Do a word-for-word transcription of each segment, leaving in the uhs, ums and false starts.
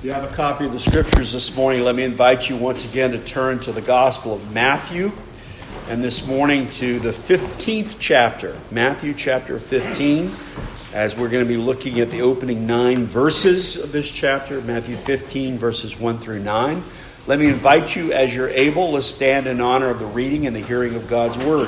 If you have a copy of the Scriptures this morning, let me invite you once again to turn to the Gospel of Matthew. And this morning to the fifteenth chapter, Matthew chapter fifteen, as we're going to be looking at the opening nine verses of this chapter, Matthew fifteen, verses one through nine. Let me invite you, as you're able, let's stand in honor of the reading and the hearing of God's Word.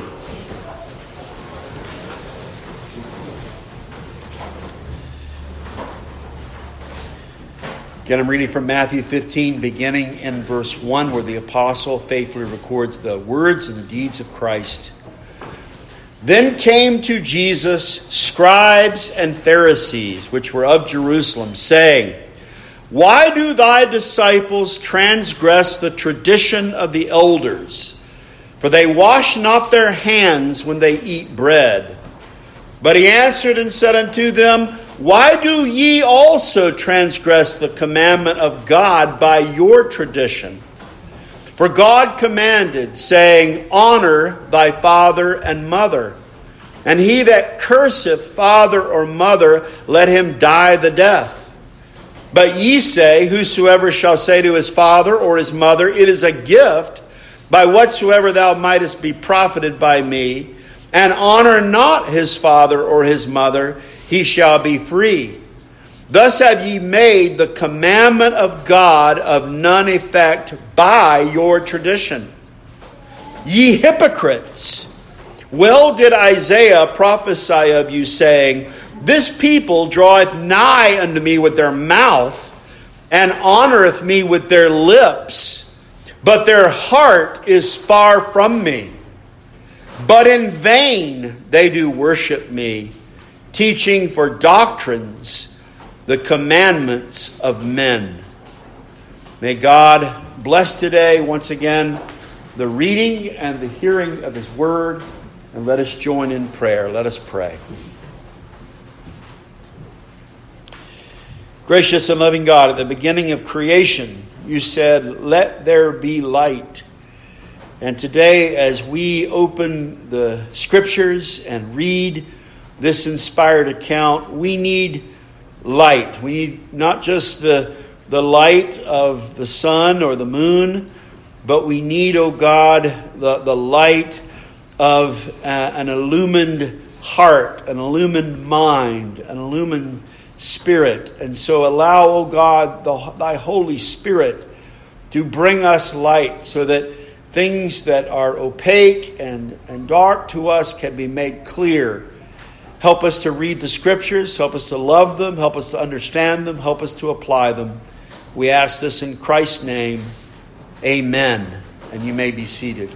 Again, I'm reading from Matthew fifteen, beginning in verse one, where the apostle faithfully records the words and the deeds of Christ. Then came to Jesus scribes and Pharisees, which were of Jerusalem, saying, Why do thy disciples transgress the tradition of the elders? For they wash not their hands when they eat bread. But he answered and said unto them, Why do ye also transgress the commandment of God by your tradition? For God commanded, saying, Honor thy father and mother. And he that curseth father or mother, let him die the death. But ye say, Whosoever shall say to his father or his mother, It is a gift, by whatsoever thou mightest be profited by me, and honor not his father or his mother, he shall be free. Thus have ye made the commandment of God of none effect by your tradition. Ye hypocrites! Well did Isaiah prophesy of you, saying, This people draweth nigh unto me with their mouth, and honoreth me with their lips, but their heart is far from me. But in vain they do worship me, teaching for doctrines the commandments of men. May God bless today once again the reading and the hearing of His Word, and let us join in prayer. Let us pray. Gracious and loving God, at the beginning of creation, you said, Let there be light. And today, as we open the Scriptures and read this inspired account, we need light. We need not just the, the light of the sun or the moon, but we need, oh God, the, the light of uh, an illumined heart, an illumined mind, an illumined spirit. And so allow, oh God, the, thy Holy Spirit to bring us light so that things that are opaque and, and dark to us can be made clear. Help us to read the Scriptures. Help us to love them. Help us to understand them. Help us to apply them. We ask this in Christ's name. Amen. And you may be seated.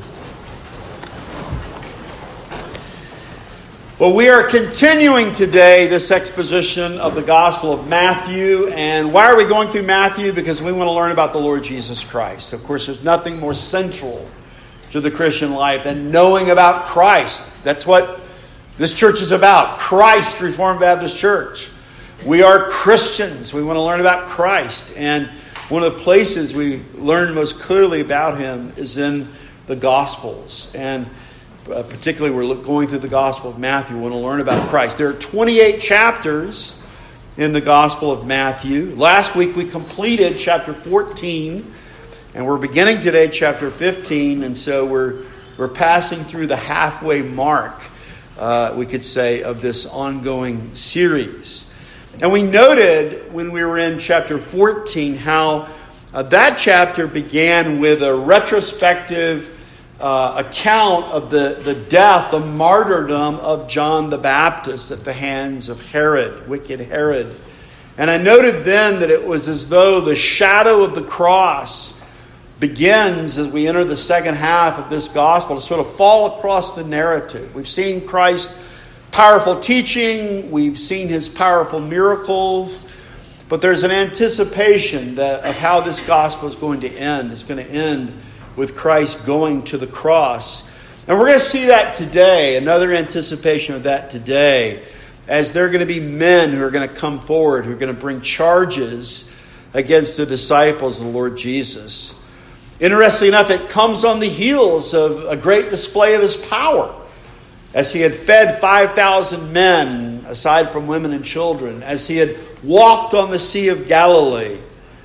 Well, we are continuing today this exposition of the Gospel of Matthew. And why are we going through Matthew? Because we want to learn about the Lord Jesus Christ. Of course, there's nothing more central to the Christian life than knowing about Christ. That's what this church is about. Christ Reformed Baptist Church. We are Christians. We want to learn about Christ. And one of the places we learn most clearly about Him is in the Gospels. And Uh, particularly, we're going through the Gospel of Matthew. We want to learn about Christ. There are twenty-eight chapters in the Gospel of Matthew. Last week we completed chapter fourteen, and we're beginning today chapter fifteen. And so we're we're passing through the halfway mark, uh, we could say, of this ongoing series. And we noted when we were in chapter fourteen how uh, that chapter began with a retrospective Uh, account of the, the death, the martyrdom of John the Baptist at the hands of Herod, wicked Herod. And I noted then that it was as though the shadow of the cross begins as we enter the second half of this gospel to sort of fall across the narrative. We've seen Christ's powerful teaching, we've seen His powerful miracles, but there's an anticipation that of how this gospel is going to end. It's going to end with Christ going to the cross. And we're going to see that today, another anticipation of that today, as there are going to be men who are going to come forward, who are going to bring charges against the disciples of the Lord Jesus. Interestingly enough, it comes on the heels of a great display of His power, as He had fed five thousand men, aside from women and children, as He had walked on the Sea of Galilee,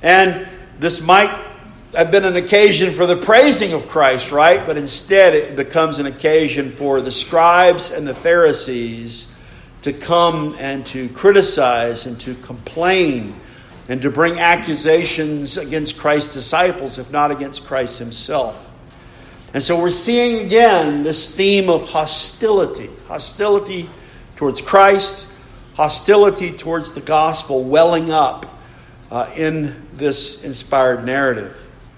And this might have been an occasion for the praising of Christ, right? But instead it becomes an occasion for the scribes and the Pharisees to come and to criticize and to complain and to bring accusations against Christ's disciples, if not against Christ himself. And so we're seeing again this theme of hostility. Hostility towards Christ, hostility towards the gospel welling up uh, in this inspired narrative.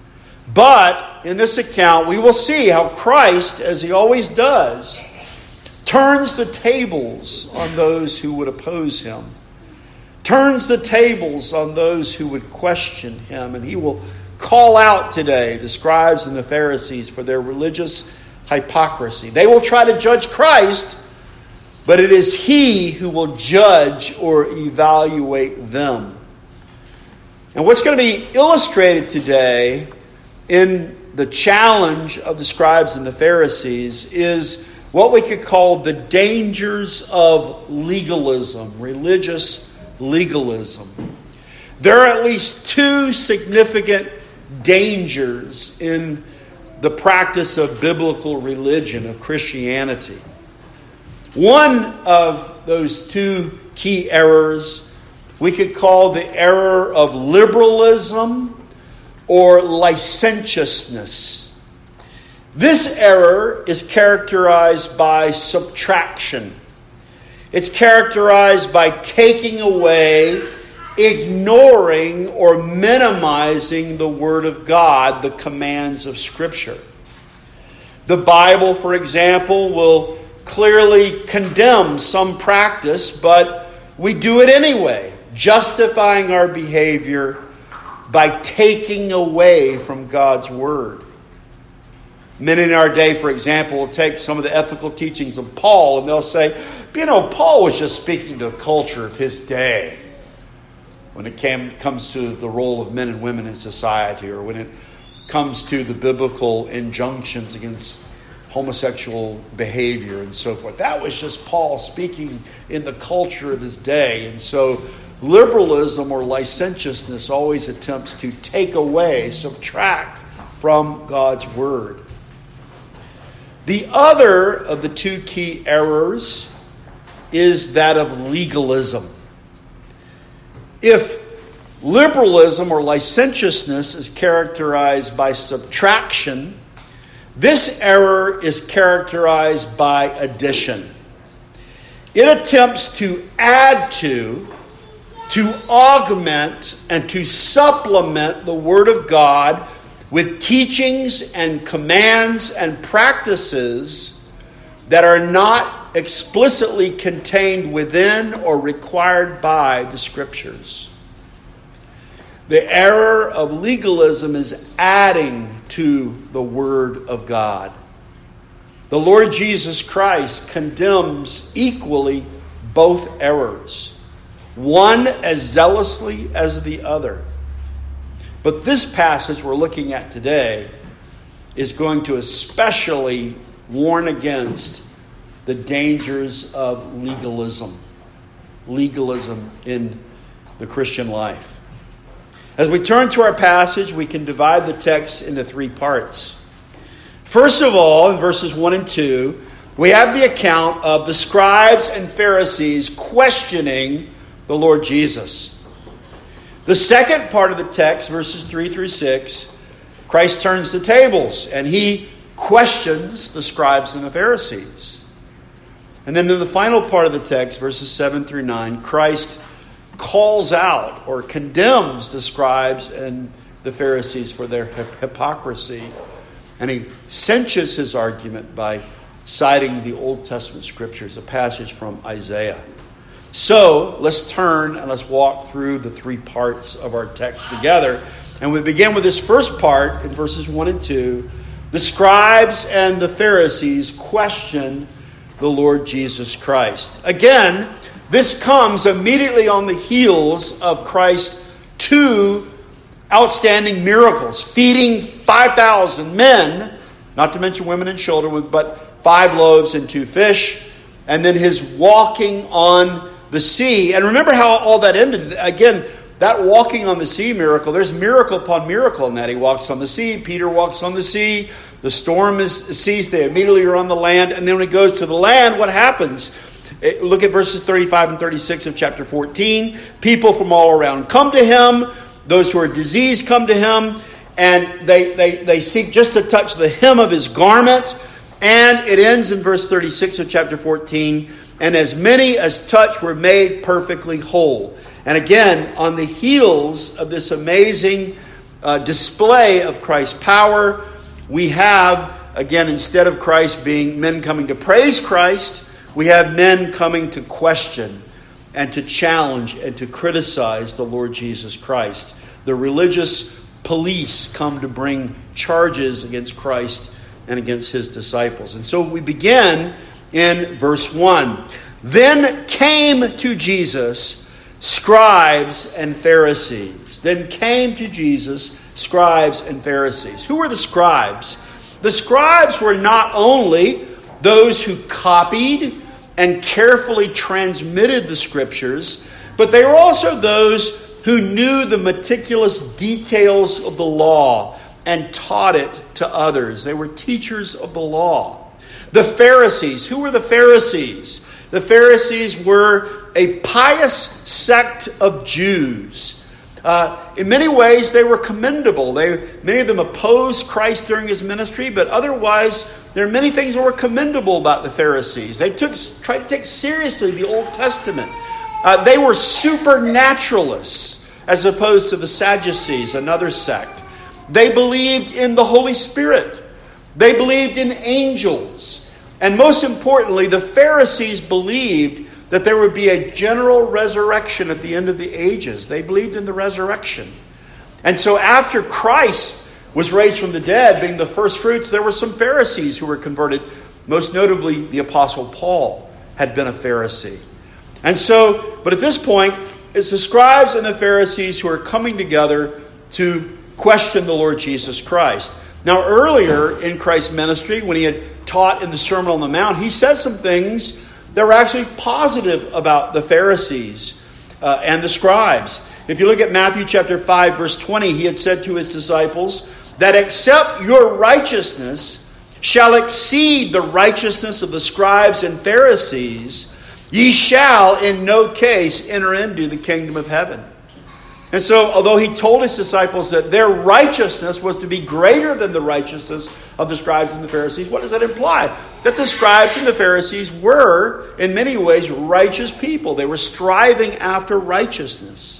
But in this account, we will see how Christ, as he always does, turns the tables on those who would oppose him. Turns the tables on those who would question him. And he will call out today the scribes and the Pharisees for their religious hypocrisy. They will try to judge Christ, but it is he who will judge or evaluate them. And what's going to be illustrated today in the challenge of the scribes and the Pharisees is what we could call the dangers of legalism, religious legalism. There are at least two significant dangers in the practice of biblical religion, of Christianity. One of those two key errors we could call the error of liberalism or licentiousness. This error is characterized by subtraction. It's characterized by taking away, ignoring, or minimizing the Word of God, the commands of Scripture. The Bible, for example, will clearly condemn some practice, but we do it anyway, justifying our behavior by taking away from God's Word. Men in our day, for example, will take some of the ethical teachings of Paul and they'll say, you know, Paul was just speaking to the culture of his day when it came, comes to the role of men and women in society, or when it comes to the biblical injunctions against homosexual behavior and so forth. That was just Paul speaking in the culture of his day. And so liberalism or licentiousness always attempts to take away, subtract from God's Word. The other of the two key errors is that of legalism. If liberalism or licentiousness is characterized by subtraction, this error is characterized by addition. It attempts to add to, to augment, and to supplement the Word of God with teachings and commands and practices that are not explicitly contained within or required by the Scriptures. The error of legalism is adding to the Word of God. The Lord Jesus Christ condemns equally both errors, one as zealously as the other. But this passage we're looking at today is going to especially warn against the dangers of legalism. Legalism in the Christian life. As we turn to our passage, we can divide the text into three parts. First of all, in verses one and two, we have the account of the scribes and Pharisees questioning the Lord Jesus. The second part of the text, verses three through six, Christ turns the tables and he questions the scribes and the Pharisees. And then in the final part of the text, verses seven through nine, Christ calls out or condemns the scribes and the Pharisees for their hypocrisy. And he cinches his argument by citing the Old Testament scriptures, a passage from Isaiah. So let's turn and let's walk through the three parts of our text together. And we begin with this first part in verses one and two. The scribes and the Pharisees question the Lord Jesus Christ. Again, this comes immediately on the heels of Christ's two outstanding miracles, feeding five thousand men, not to mention women and children, but five loaves and two fish, and then his walking on the sea. And remember how all that ended. Again, that walking on the sea miracle, there's miracle upon miracle in that. He walks on the sea. Peter walks on the sea. The storm is ceased. They immediately are on the land. And then when he goes to the land, what happens? Look at verses thirty-five and thirty-six of chapter fourteen. People from all around come to him. Those who are diseased come to him. And they, they, they seek just to touch the hem of his garment. And it ends in verse thirty-six of chapter fourteen. And as many as touched were made perfectly whole. And again, on the heels of this amazing uh, display of Christ's power, we have, again, instead of Christ being men coming to praise Christ, we have men coming to question and to challenge and to criticize the Lord Jesus Christ. The religious police come to bring charges against Christ and against his disciples. And so we begin in verse one. Then came to Jesus scribes and Pharisees. Then came to Jesus scribes and Pharisees. Who were the scribes? The scribes were not only those who copied and carefully transmitted the scriptures, but they were also those who knew the meticulous details of the law and taught it to others. They were teachers of the law. The Pharisees. Who were the Pharisees? The Pharisees were a pious sect of Jews. Uh, in many ways, they were commendable. They, many of them opposed Christ during his ministry, but otherwise, there are many things that were commendable about the Pharisees. They took tried to take seriously the Old Testament. Uh, they were supernaturalists, as opposed to the Sadducees, another sect. They believed in the Holy Spirit. They believed in angels. And most importantly, the Pharisees believed that there would be a general resurrection at the end of the ages. They believed in the resurrection. And so after Christ was raised from the dead, being the first fruits, there were some Pharisees who were converted. Most notably, the Apostle Paul had been a Pharisee. And so, but at this point, it's the scribes and the Pharisees who are coming together to question the Lord Jesus Christ. Now, earlier in Christ's ministry, when he had taught in the Sermon on the Mount, he said some things that were actually positive about the Pharisees uh, and the scribes. If you look at Matthew chapter five, verse twenty, he had said to his disciples that except your righteousness shall exceed the righteousness of the scribes and Pharisees, ye shall in no case enter into the kingdom of heaven. And so, although he told his disciples that their righteousness was to be greater than the righteousness of the scribes and the Pharisees, what does that imply? That the scribes and the Pharisees were, in many ways, righteous people. They were striving after righteousness.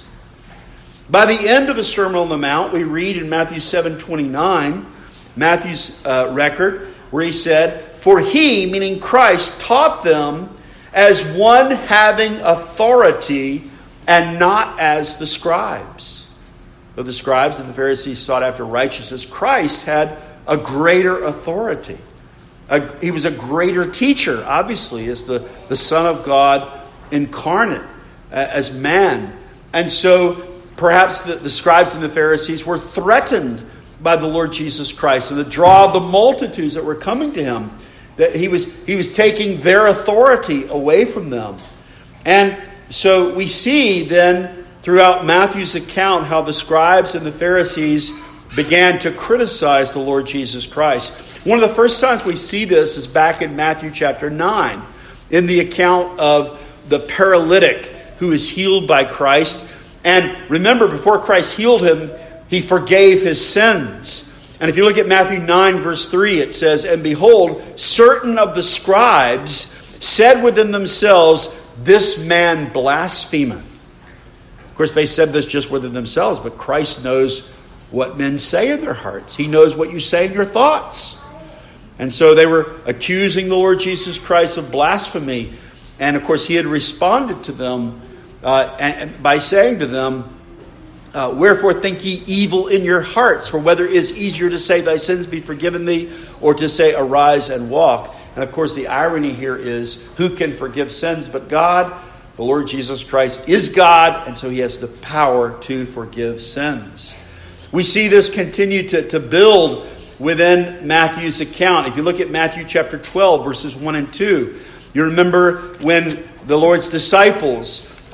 By the end of the Sermon on the Mount, we read in Matthew seven twenty-nine, Matthew's uh, record, where he said, "For he," meaning Christ, "taught them as one having authority, and not as the scribes." Though the scribes and the Pharisees sought after righteousness, Christ had a greater authority. A, he was a greater teacher, obviously, as the, the Son of God incarnate, uh, as man. And so perhaps the, the scribes and the Pharisees were threatened by the Lord Jesus Christ and the draw of the multitudes that were coming to him. That he was, he was taking their authority away from them. And so we see then throughout Matthew's account how the scribes and the Pharisees began to criticize the Lord Jesus Christ. One of the first times we see this is back in Matthew chapter nine, in the account of the paralytic who is healed by Christ. And remember, before Christ healed him, he forgave his sins. And if you look at Matthew nine, verse three, it says, "And behold, certain of the scribes said within themselves, This man blasphemeth." Of course, they said this just within themselves, but Christ knows what men say in their hearts. He knows what you say in your thoughts. And so they were accusing the Lord Jesus Christ of blasphemy. And of course, he had responded to them uh, and, by saying to them, uh, "Wherefore think ye evil in your hearts? For whether it is easier to say, Thy sins be forgiven thee, or to say, Arise and walk." And of course, the irony here is, who can forgive sins but God? The Lord Jesus Christ is God, and so he has the power to forgive sins. We see this continue to, to build within Matthew's account. If you look at Matthew chapter twelve, verses one and two, you remember when the Lord's disciples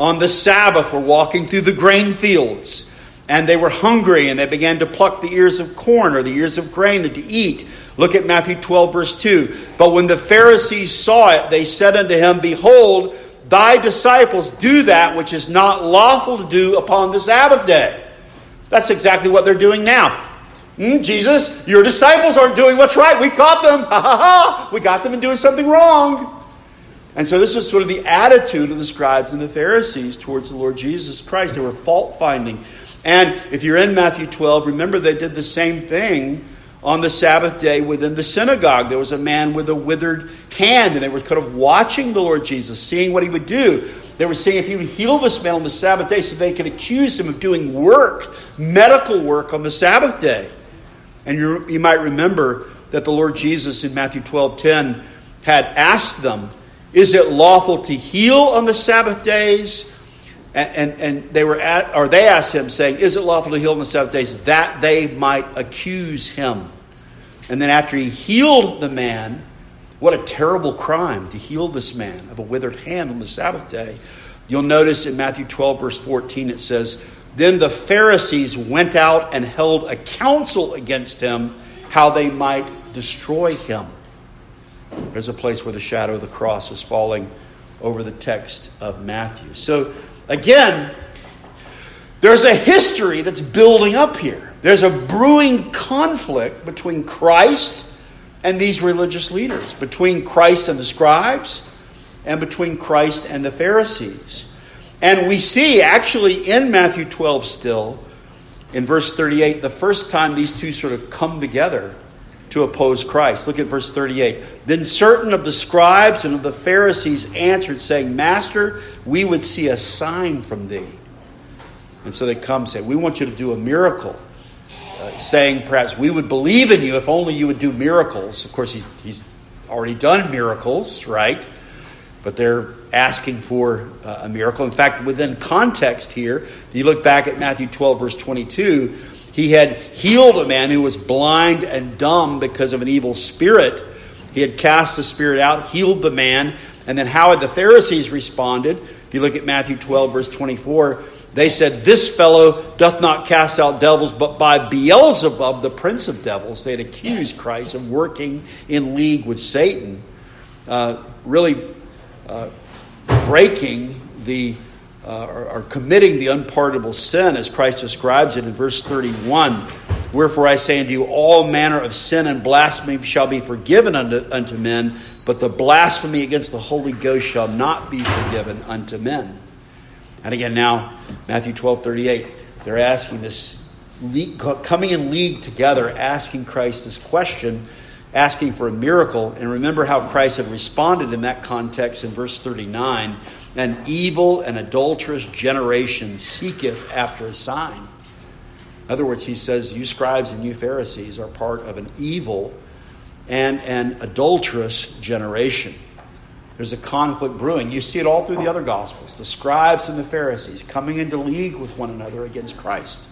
on the Sabbath were walking through the grain fields. And they were hungry, and they began to pluck the ears of corn or the ears of grain and to eat. Look at Matthew twelve, verse two. But when the Pharisees saw it, they said unto him, Behold, thy disciples do that which is not lawful to do upon the Sabbath day. That's exactly what they're doing now. Mm, Jesus, your disciples aren't doing what's right. We caught them. Ha ha ha. We got them in doing something wrong. And so this is sort of the attitude of the scribes and the Pharisees towards the Lord Jesus Christ. They were fault finding. And if you're in Matthew twelve, remember they did the same thing on the Sabbath day within the synagogue. There was a man with a withered hand, and they were kind of watching the Lord Jesus, seeing what he would do. They were seeing if he would heal this man on the Sabbath day so they could accuse him of doing work, medical work on the Sabbath day. And you, you might remember that the Lord Jesus in Matthew twelve ten had asked them, is it lawful to heal on the Sabbath days? And, and, and they were at, or they asked him, saying, is it lawful to heal on the Sabbath days? That they might accuse him. And then after he healed the man, what a terrible crime to heal this man of a withered hand on the Sabbath day. You'll notice in Matthew twelve, verse fourteen, it says, then the Pharisees went out and held a council against him, how they might destroy him. There's a place where the shadow of the cross is falling over the text of Matthew. So, again, there's a history that's building up here. There's a brewing conflict between Christ and these religious leaders, between Christ and the scribes, and between Christ and the Pharisees. And we see actually in Matthew twelve still, in verse thirty-eight, the first time these two sort of come together to oppose Christ. Look at verse thirty-eight. Then certain of the scribes and of the Pharisees answered, saying, Master, we would see a sign from thee. And so they come and say, we want you to do a miracle. Uh, saying, perhaps, we would believe in you if only you would do miracles. Of course, he's, he's already done miracles, right? But they're asking for uh, a miracle. In fact, within context here, if you look back at Matthew twelve, verse twenty-two, he had healed a man who was blind and dumb because of an evil spirit. He had cast the spirit out, healed the man. And then how had the Pharisees responded? If you look at Matthew twelve, verse twenty-four, they said, this fellow doth not cast out devils, but by Beelzebub, the prince of devils. They had accused Christ of working in league with Satan, uh, really uh, breaking the Uh, or, or committing the unpardonable sin, as Christ describes it in verse thirty-one. Wherefore I say unto you, all manner of sin and blasphemy shall be forgiven unto, unto men, but the blasphemy against the Holy Ghost shall not be forgiven unto men. And again now, Matthew twelve thirty-eight, they're asking this, coming in league together, asking Christ this question, asking for a miracle. And remember how Christ had responded in that context in verse thirty-nine. An evil and adulterous generation seeketh after a sign. In other words, he says, you scribes and you Pharisees are part of an evil and an adulterous generation. There's a conflict brewing. You see it all through the other Gospels. The scribes and the Pharisees coming into league with one another against Christ.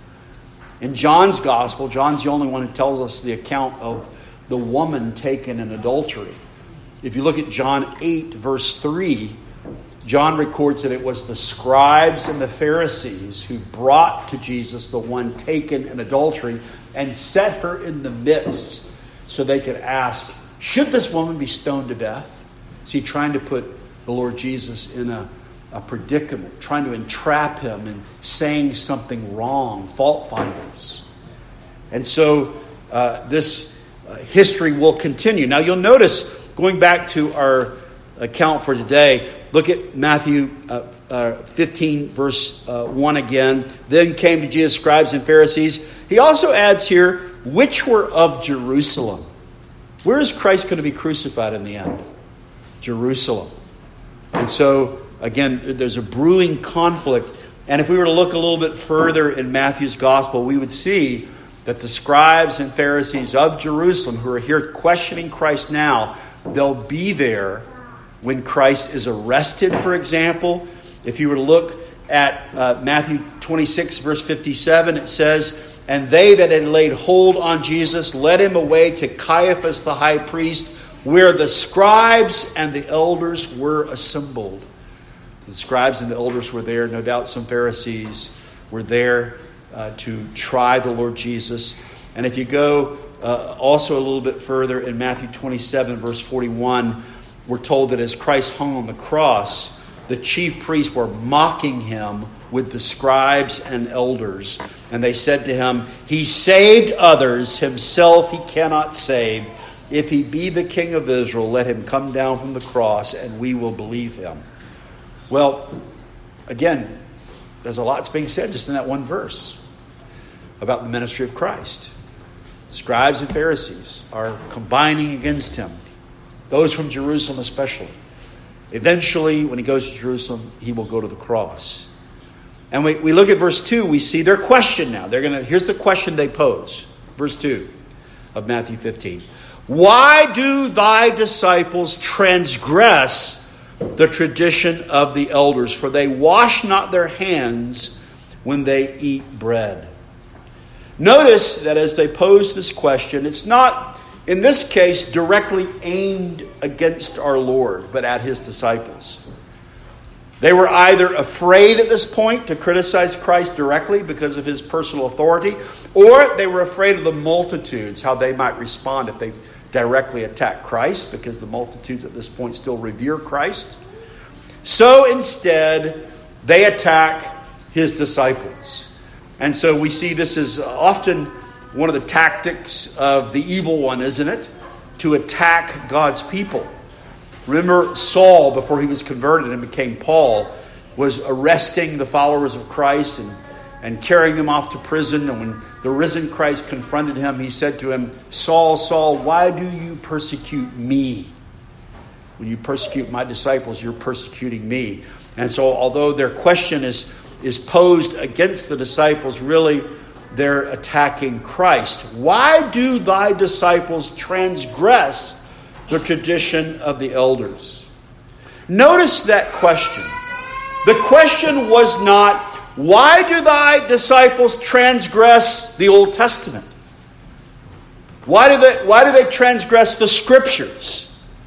In John's Gospel, John's the only one who tells us the account of the woman taken in adultery. If you look at John eight, verse three, John records that it was the scribes and the Pharisees who brought to Jesus the one taken in adultery and set her in the midst so they could ask, should this woman be stoned to death? See, trying to put the Lord Jesus in a, a predicament, trying to entrap him in saying something wrong, fault finders. And so uh, this uh, history will continue. Now you'll notice, going back to our account for today, look at Matthew uh, uh, fifteen, verse uh, one again. Then came to Jesus scribes and Pharisees. He also adds here, which were of Jerusalem. Where is Christ going to be crucified in the end? Jerusalem. And so, again, there's a brewing conflict. And if we were to look a little bit further in Matthew's gospel, we would see that the scribes and Pharisees of Jerusalem who are here questioning Christ now, they'll be there when Christ is arrested, for example. If you were to look at uh, Matthew twenty-six, verse fifty-seven, it says, and they that had laid hold on Jesus led him away to Caiaphas the high priest, where the scribes and the elders were assembled. The scribes and the elders were there. No doubt some Pharisees were there uh, to try the Lord Jesus. And if you go uh, also a little bit further in Matthew twenty-seven, verse forty-one, we're told that as Christ hung on the cross, the chief priests were mocking him with the scribes and elders. And they said to him, "He saved others, himself he cannot save. If he be the King of Israel, let him come down from the cross, and we will believe him." Well, again, there's a lot that's being said just in that one verse about the ministry of Christ. Scribes and Pharisees are combining against him, those from Jerusalem especially. Eventually, when he goes to Jerusalem, he will go to the cross. And we, we look at verse two, we see their question now. They're gonna. Here's the question they pose. Verse two of Matthew fifteen. "Why do thy disciples transgress the tradition of the elders? For they wash not their hands when they eat bread." Notice that as they pose this question, it's not, in this case, directly aimed against our Lord, but at his disciples. They were either afraid at this point to criticize Christ directly because of his personal authority, or they were afraid of the multitudes, how they might respond if they directly attack Christ, because the multitudes at this point still revere Christ. So instead, they attack his disciples. And so we see this is often one of the tactics of the evil one, isn't it? To attack God's people. Remember Saul, before he was converted and became Paul, was arresting the followers of Christ and, and carrying them off to prison. And when the risen Christ confronted him, he said to him, "Saul, Saul, why do you persecute me? When you persecute my disciples, you're persecuting me." And so although their question is, is posed against the disciples, really they're attacking Christ. "Why do thy disciples transgress the tradition of the elders?" Notice that question. The question was not, "Why do thy disciples transgress the Old Testament? Why do they, why do they transgress the Scriptures?"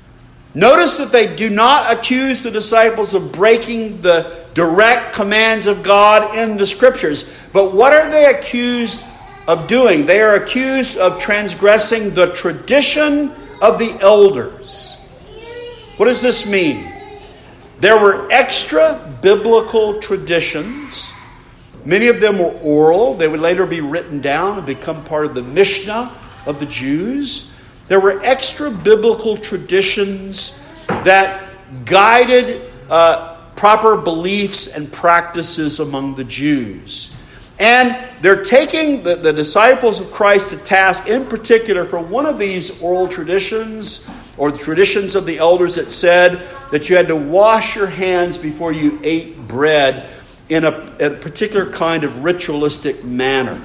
Notice that they do not accuse the disciples of breaking the direct commands of God in the Scriptures. But what are they accused of doing? They are accused of transgressing the tradition of the elders. What does this mean? There were extra biblical traditions. Many of them were oral. They would later be written down and become part of the Mishnah of the Jews. There were extra biblical traditions that guided uh, proper beliefs and practices among the Jews. And they're taking the, the disciples of Christ to task, in particular, for one of these oral traditions, or the traditions of the elders that said that you had to wash your hands before you ate bread in a, a particular kind of ritualistic manner.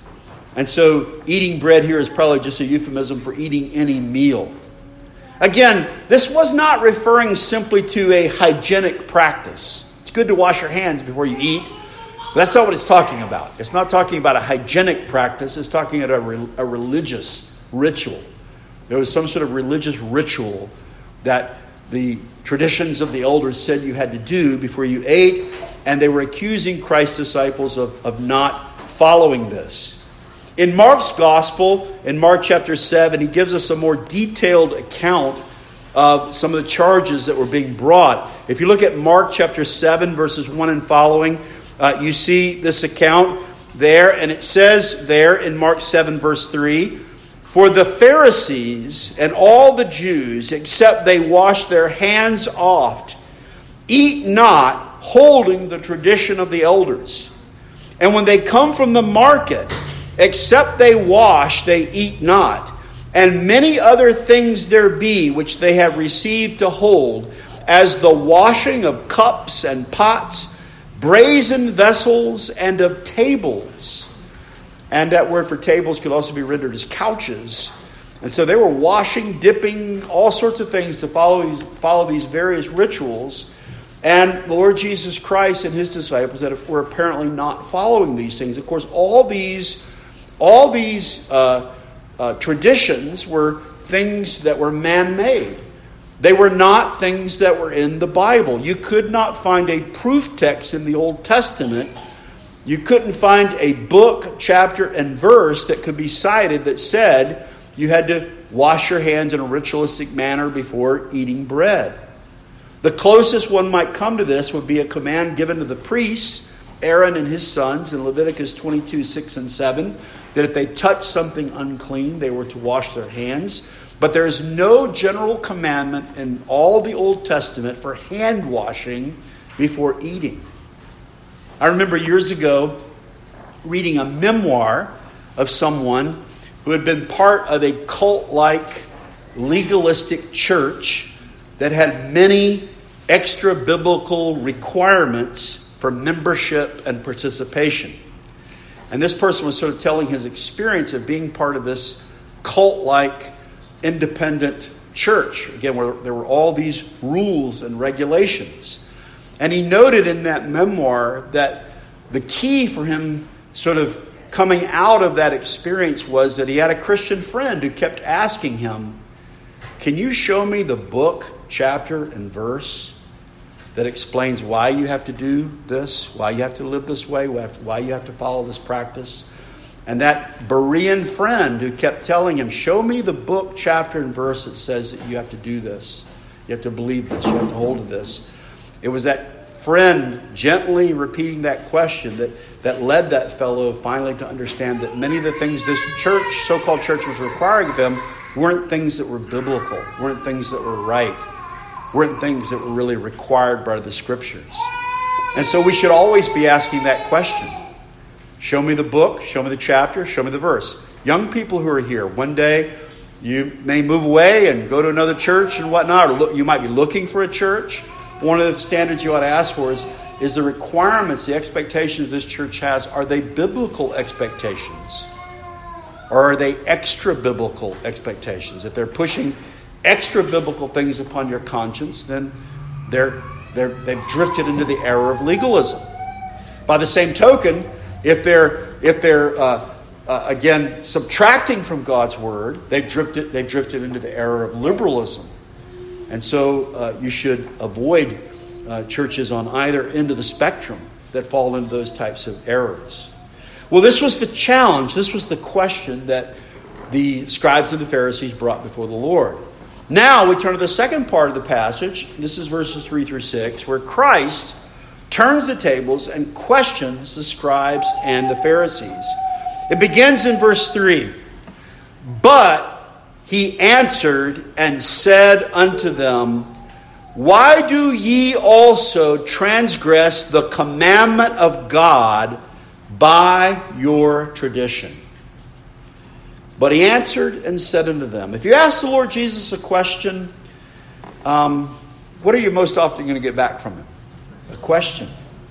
And so eating bread here is probably just a euphemism for eating any meal. Again, this was not referring simply to a hygienic practice. It's good to wash your hands before you eat. But that's not what it's talking about. It's not talking about a hygienic practice. It's talking about a, re- a religious ritual. There was some sort of religious ritual that the traditions of the elders said you had to do before you ate. And they were accusing Christ's disciples of, of not following this. In Mark's gospel, in Mark chapter seven, he gives us a more detailed account of some of the charges that were being brought. If you look at Mark chapter seven, verses one and following, uh, you see this account there. And it says there in Mark seven, verse three, "For the Pharisees and all the Jews, except they wash their hands oft, eat not, holding the tradition of the elders. And when they come from the market, except they wash, they eat not. And many other things there be which they have received to hold, as the washing of cups and pots, brazen vessels, and of tables." And that word for tables could also be rendered as couches. And so they were washing, dipping, all sorts of things to follow these, follow these various rituals. And the Lord Jesus Christ and his disciples that were apparently not following these things. Of course, all these All these uh, uh, traditions were things that were man-made. They were not things that were in the Bible. You could not find a proof text in the Old Testament. You couldn't find a book, chapter, and verse that could be cited that said you had to wash your hands in a ritualistic manner before eating bread. The closest one might come to this would be a command given to the priests, Aaron and his sons, in Leviticus twenty-two, six and seven, that if they touched something unclean, they were to wash their hands. But there is no general commandment in all the Old Testament for hand washing before eating. I remember years ago reading a memoir of someone who had been part of a cult-like legalistic church that had many extra-biblical requirements for membership and participation. And this person was sort of telling his experience of being part of this cult-like independent church, again, where there were all these rules and regulations. And he noted in that memoir that the key for him sort of coming out of that experience was that he had a Christian friend who kept asking him, can you show me the book, chapter, and verse that explains why you have to do this, why you have to live this way, why you have to follow this practice? And that Berean friend who kept telling him, show me the book, chapter, and verse that says that you have to do this. You have to believe this. You have to hold to this. It was that friend gently repeating that question that, that led that fellow finally to understand that many of the things this church, so-called church, was requiring of them weren't things that were biblical, weren't things that were right, weren't things that were really required by the Scriptures. And so we should always be asking that question. Show me the book, show me the chapter, show me the verse. Young people who are here, one day you may move away and go to another church and whatnot, or look, you might be looking for a church. One of the standards you ought to ask for is, is the requirements, the expectations this church has, are they biblical expectations? Or are they extra-biblical expectations? If they're pushing extra-biblical things upon your conscience, then they're, they're, they've drifted into the error of legalism. By the same token, if they're, if they're uh, uh, again, subtracting from God's Word, they've drifted, they've drifted into the error of liberalism. And so uh, you should avoid uh, churches on either end of the spectrum that fall into those types of errors. Well, this was the challenge. This was the question that the scribes and the Pharisees brought before the Lord. Now we turn to the second part of the passage. This is verses three through six, where Christ turns the tables and questions the scribes and the Pharisees. It begins in verse three. But he answered and said unto them, why do ye also transgress the commandment of God by your tradition? But he answered and said unto them. If you ask the Lord Jesus a question, um, what are you most often going to get back from him? A question.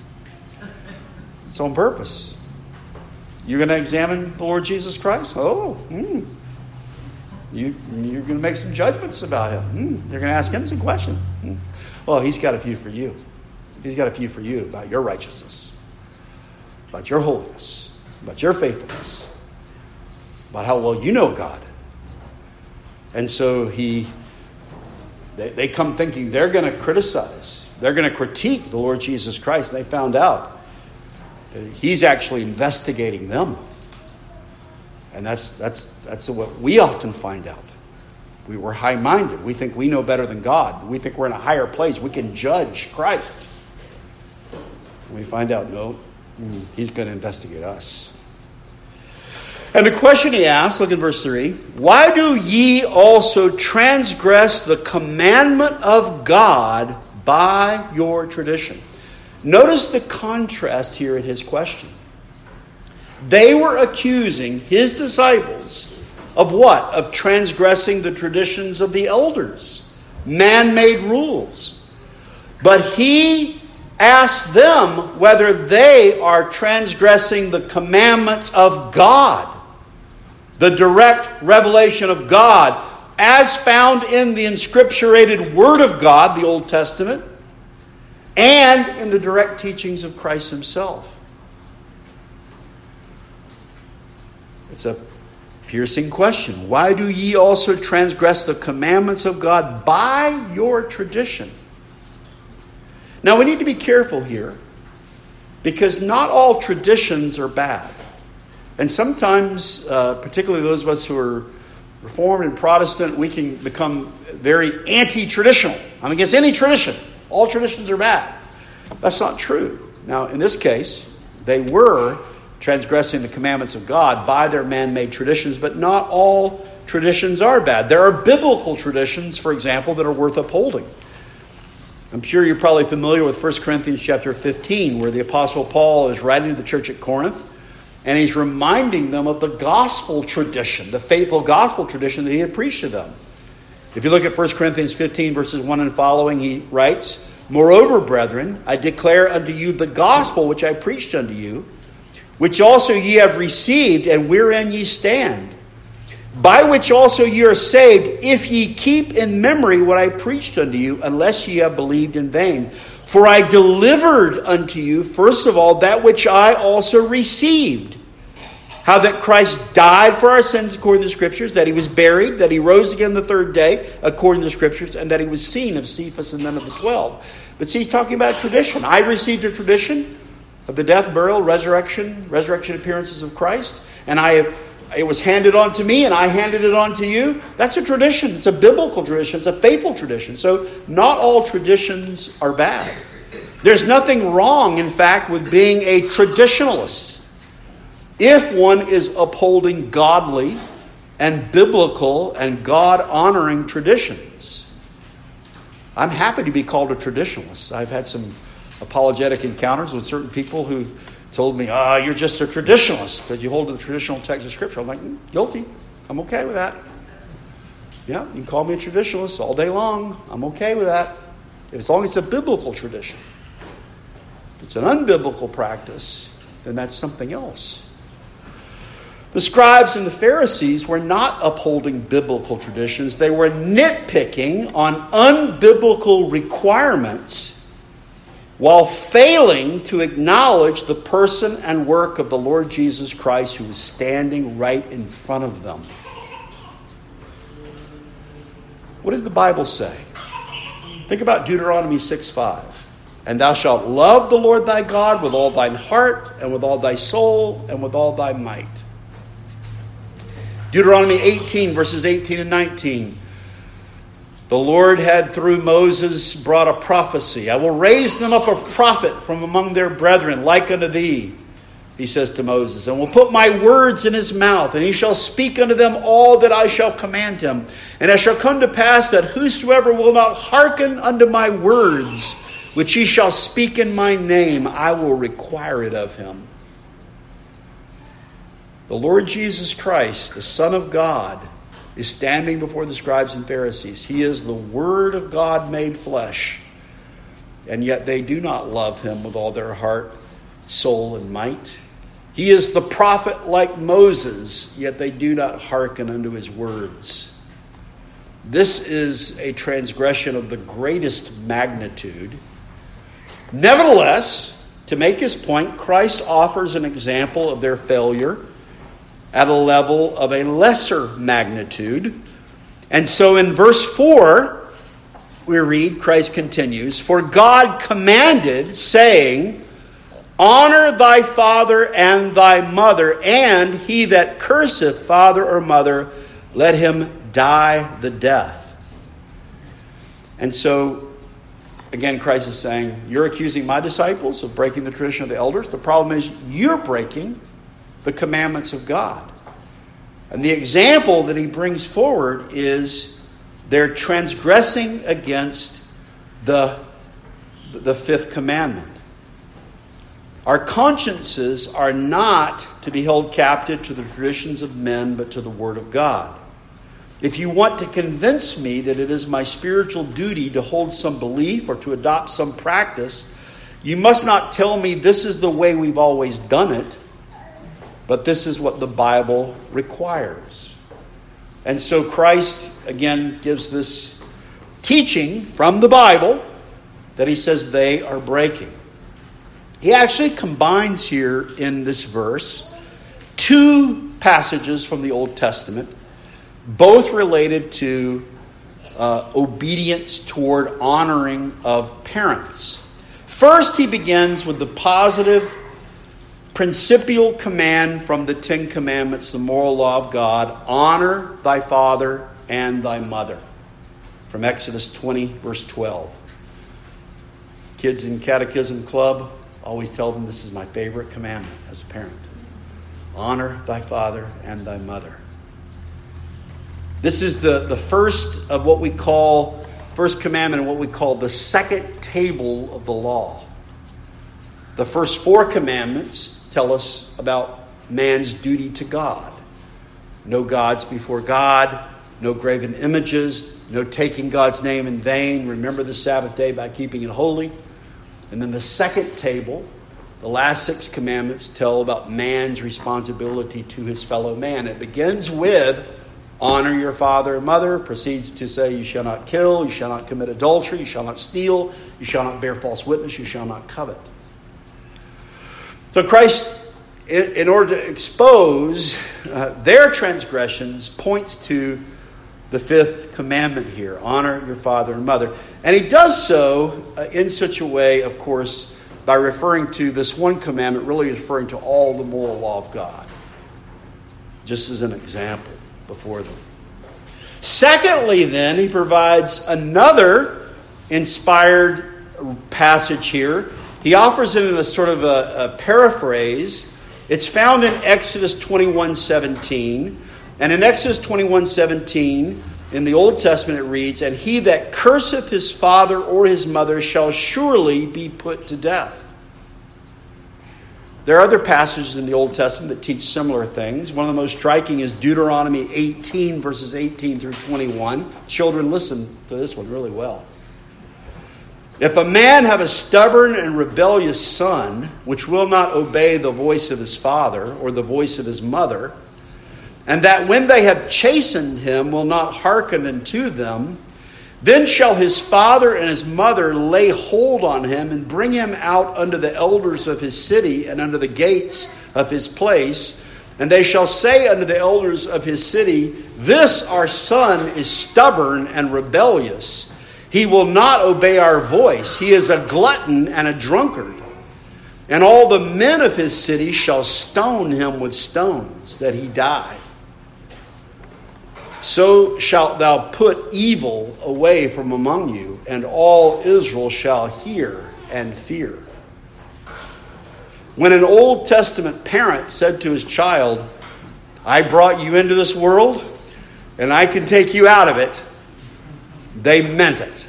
It's on purpose. You're going to examine the Lord Jesus Christ? Oh, hmm. You, you're going to make some judgments about him. Hmm. You're going to ask him some questions. Hmm. Well, he's got a few for you. He's got a few for you about your righteousness, about your holiness, about your faithfulness, about how well you know God. And so he, they, they come thinking they're going to criticize, they're going to critique the Lord Jesus Christ. And they found out that he's actually investigating them. And that's that's that's what we often find out. We were high-minded. We think we know better than God. We think we're in a higher place. We can judge Christ. And we find out, no, he's going to investigate us. And the question he asks, look at verse three. Why do ye also transgress the commandment of God by your tradition? Notice the contrast here in his question. They were accusing his disciples of what? Of transgressing the traditions of the elders, man-made rules. But he asked them whether they are transgressing the commandments of God, the direct revelation of God, as found in the inscripturated Word of God, the Old Testament, and in the direct teachings of Christ himself. It's a Piercing question. Why do ye also transgress the commandments of God by your tradition? Now we need to be careful here, because not all traditions are bad. And sometimes, uh, particularly those of us who are Reformed and Protestant, we can become very anti-traditional. I'm against any tradition. All traditions are bad. That's not true. Now, in this case, they were transgressing the commandments of God by their man-made traditions, but not all traditions are bad. There are biblical traditions, for example, that are worth upholding. I'm sure you're probably familiar with First Corinthians chapter fifteen, where the Apostle Paul is writing to the church at Corinth, and he's reminding them of the gospel tradition, the faithful gospel tradition that he had preached to them. If you look at First Corinthians fifteen, verses one and following, he writes, Moreover, brethren, I declare unto you the gospel which I preached unto you, which also ye have received, and wherein ye stand, by which also ye are saved, if ye keep in memory what I preached unto you, unless ye have believed in vain. For I delivered unto you, first of all, that which I also received, how that Christ died for our sins according to the Scriptures, that he was buried, that he rose again the third day according to the Scriptures, and that he was seen of Cephas and then of the twelve. But see, he's talking about tradition. I received a tradition of the death, burial, resurrection, resurrection appearances of Christ, and I have, it was handed on to me, and I handed it on to you. That's a tradition. It's a biblical tradition. It's a faithful tradition. So not all traditions are bad. There's nothing wrong, in fact, with being a traditionalist if one is upholding godly and biblical and God-honoring traditions. I'm happy to be called a traditionalist. I've had some apologetic encounters with certain people who told me, ah, oh, you're just a traditionalist because you hold to the traditional text of Scripture. I'm like, mm, guilty. I'm okay with that. Yeah, you can call me a traditionalist all day long. I'm okay with that, as long as it's a biblical tradition. If it's an unbiblical practice, then that's something else. The scribes and the Pharisees were not upholding biblical traditions. They were nitpicking on unbiblical requirements while failing to acknowledge the person and work of the Lord Jesus Christ, who was standing right in front of them. What does the Bible say? Think about Deuteronomy six five. And thou shalt love the Lord thy God with all thine heart, and with all thy soul, and with all thy might. Deuteronomy eighteen, verses eighteen and nineteen. The Lord had through Moses brought a prophecy. I will raise them up a prophet from among their brethren, like unto thee, he says to Moses, and will put my words in his mouth, and he shall speak unto them all that I shall command him. And it shall come to pass that whosoever will not hearken unto my words, which he shall speak in my name, I will require it of him. The Lord Jesus Christ, the Son of God, is standing before the scribes and Pharisees. He is the Word of God made flesh. And yet they do not love him with all their heart, soul, and might. He is the prophet like Moses, yet they do not hearken unto his words. This is a transgression of the greatest magnitude. Nevertheless, to make his point, Christ offers an example of their failure at a level of a lesser magnitude. And so in verse four, we read, Christ continues, For God commanded, saying, Honor thy father and thy mother, and he that curseth father or mother, let him die the death. And so, again, Christ is saying, you're accusing my disciples of breaking the tradition of the elders. The problem is you're breaking the commandments of God. And the example that he brings forward is they're transgressing against the, the fifth commandment. Our consciences are not to be held captive to the traditions of men, but to the Word of God. If you want to convince me that it is my spiritual duty to hold some belief or to adopt some practice, you must not tell me this is the way we've always done it, but this is what the Bible requires. And so Christ, again, gives this teaching from the Bible that he says they are breaking. He actually combines here in this verse two passages from the Old Testament, both related to uh, obedience toward honoring of parents. First, he begins with the positive principial command from the Ten Commandments, the moral law of God: honor thy father and thy mother, from Exodus twenty, verse twelve. Kids in Catechism Club, always tell them this is my favorite commandment as a parent. Honor thy father and thy mother. This is the, the first of what we call, first commandment, and what we call the second table of the law. The first four commandments tell us about man's duty to God. No gods before God, no graven images, no taking God's name in vain. Remember the Sabbath day by keeping it holy. And then the second table, the last six commandments, tell about man's responsibility to his fellow man. It begins with honor your father and mother, proceeds to say you shall not kill, you shall not commit adultery, you shall not steal, you shall not bear false witness, you shall not covet. So Christ, in, in order to expose uh, their transgressions, points to the fifth commandment here: honor your father and mother. And he does so uh, in such a way, of course, by referring to this one commandment, really referring to all the moral law of God, just as an example before them. Secondly, then, he provides another inspired passage here. He offers it in a sort of a, a paraphrase. It's found in Exodus twenty-one seventeen. And in Exodus twenty-one seventeen, in the Old Testament, it reads, "And he that curseth his father or his mother shall surely be put to death." There are other passages in the Old Testament that teach similar things. One of the most striking is Deuteronomy eighteen, verses eighteen through twenty-one. Children, listen to this one really well. "If a man have a stubborn and rebellious son, which will not obey the voice of his father or the voice of his mother, and that when they have chastened him will not hearken unto them, then shall his father and his mother lay hold on him and bring him out unto the elders of his city and unto the gates of his place. And they shall say unto the elders of his city, This our son is stubborn and rebellious. He will not obey our voice. He is a glutton and a drunkard. And all the men of his city shall stone him with stones, that he die. So shalt thou put evil away from among you, and all Israel shall hear and fear." When an Old Testament parent said to his child, "I brought you into this world, and I can take you out of it," they meant it.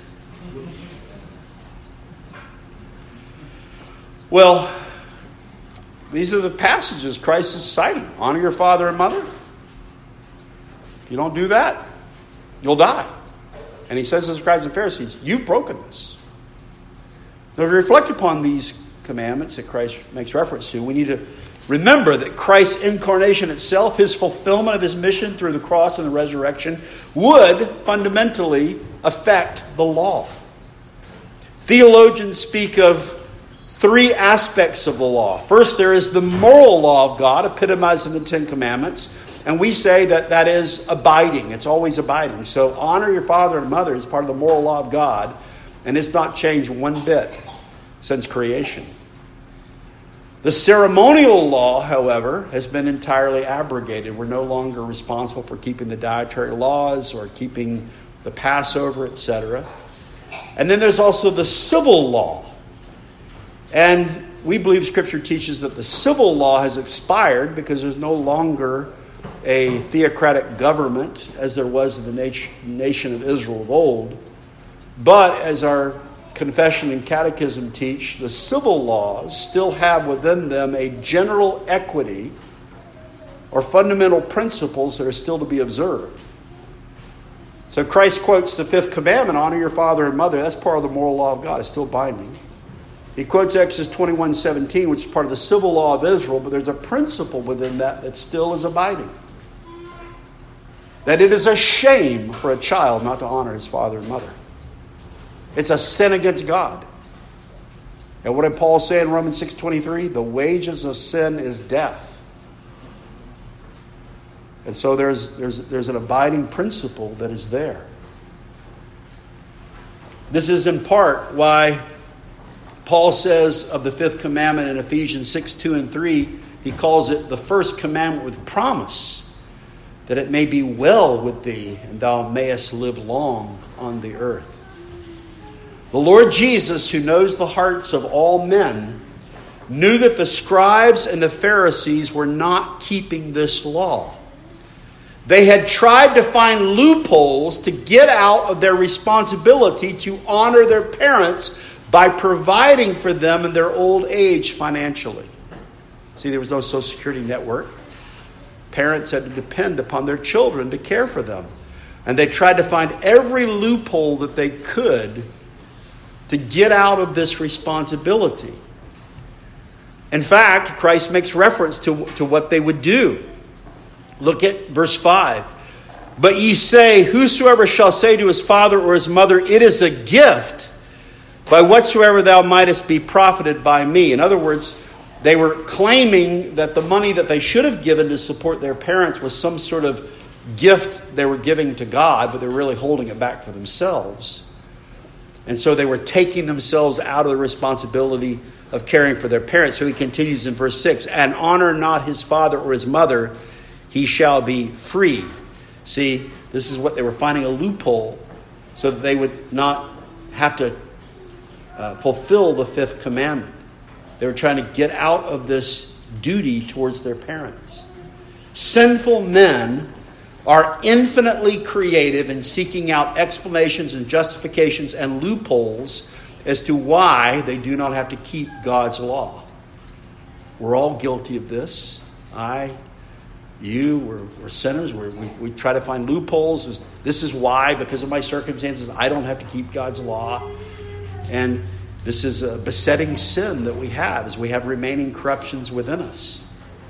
Well, these are the passages Christ is citing. Honor your father and mother. If you don't do that, you'll die. And he says to the scribes and Pharisees, you've broken this. Now, to reflect upon these commandments that Christ makes reference to, we need to remember that Christ's incarnation itself, his fulfillment of his mission through the cross and the resurrection, would fundamentally affect the law. Theologians speak of three aspects of the law. First, there is the moral law of God, epitomized in the Ten Commandments. And we say that that is abiding. It's always abiding. So honor your father and mother is part of the moral law of God. And it's not changed one bit since creation. The ceremonial law, however, has been entirely abrogated. We're no longer responsible for keeping the dietary laws or keeping the Passover, et cetera. And then there's also the civil law. And we believe Scripture teaches that the civil law has expired because there's no longer a theocratic government as there was in the nation of Israel of old. But as our confession and catechism teach, the civil laws still have within them a general equity or fundamental principles that are still to be observed. So Christ quotes the fifth commandment, honor your father and mother. That's part of the moral law of God. It's still binding. He quotes Exodus twenty-one seventeen, which is part of the civil law of Israel, but there's a principle within that that still is abiding. That it is a shame for a child not to honor his father and mother. It's a sin against God. And what did Paul say in Romans six twenty-three? The wages of sin is death. And so there's, there's, there's an abiding principle that is there. This is in part why Paul says of the fifth commandment in Ephesians six, two and three, he calls it the first commandment with promise, that it may be well with thee, and thou mayest live long on the earth. The Lord Jesus, who knows the hearts of all men, knew that the scribes and the Pharisees were not keeping this law. They had tried to find loopholes to get out of their responsibility to honor their parents by providing for them in their old age financially. See, there was no Social Security network. Parents had to depend upon their children to care for them. And they tried to find every loophole that they could to get out of this responsibility. In fact, Christ makes reference to, to what they would do. Look at verse five. But ye say, whosoever shall say to his father or his mother, it is a gift, by whatsoever thou mightest be profited by me. In other words, they were claiming that the money that they should have given to support their parents was some sort of gift they were giving to God, but they were really holding it back for themselves. And so they were taking themselves out of the responsibility of caring for their parents. So he continues in verse six, and honor not his father or his mother, he shall be free. See, this is what they were finding, a loophole so that they would not have to uh, fulfill the fifth commandment. They were trying to get out of this duty towards their parents. Sinful men are infinitely creative in seeking out explanations and justifications and loopholes as to why they do not have to keep God's law. We're all guilty of this. I, you, we're, we're sinners. We're, we, we try to find loopholes. This is why, because of my circumstances, I don't have to keep God's law. And this is a besetting sin that we have, as we have remaining corruptions within us.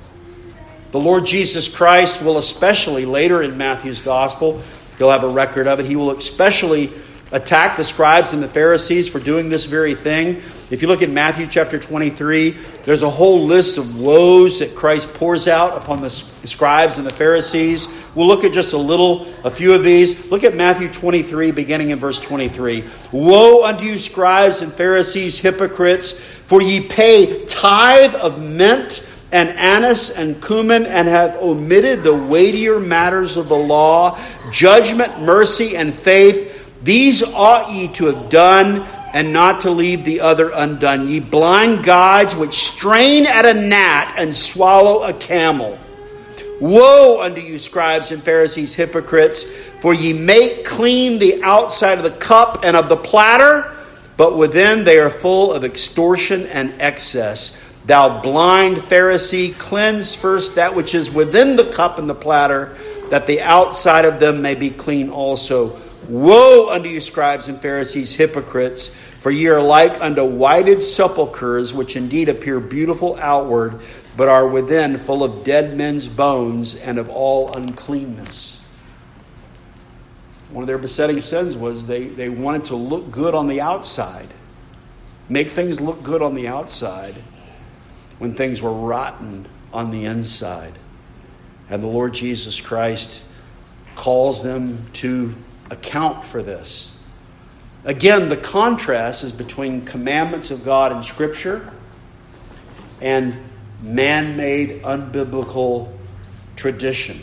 The Lord Jesus Christ will especially, later in Matthew's gospel, he'll have a record of it, he will especially attack the scribes and the Pharisees for doing this very thing. If you look at Matthew chapter twenty-three, there's a whole list of woes that Christ pours out upon the scribes and the Pharisees. We'll look at just a little, a few of these. Look at Matthew twenty-three, beginning in verse twenty-three. Woe unto you, scribes and Pharisees, hypocrites, for ye pay tithe of mint and anise and cumin, and have omitted the weightier matters of the law, judgment, mercy, and faith. These ought ye to have done, and not to leave the other undone. Ye blind guides, which strain at a gnat and swallow a camel. Woe unto you, scribes and Pharisees, hypocrites, for ye make clean the outside of the cup and of the platter, but within they are full of extortion and excess. Thou blind Pharisee, cleanse first that which is within the cup and the platter, that the outside of them may be clean also. Woe unto you, scribes and Pharisees, hypocrites, for ye are like unto whited sepulchres, which indeed appear beautiful outward, but are within full of dead men's bones and of all uncleanness. One of their besetting sins was they, they wanted to look good on the outside, make things look good on the outside, when things were rotten on the inside. And the Lord Jesus Christ calls them to account for this. Again, the contrast is between commandments of God in Scripture and man-made, unbiblical tradition.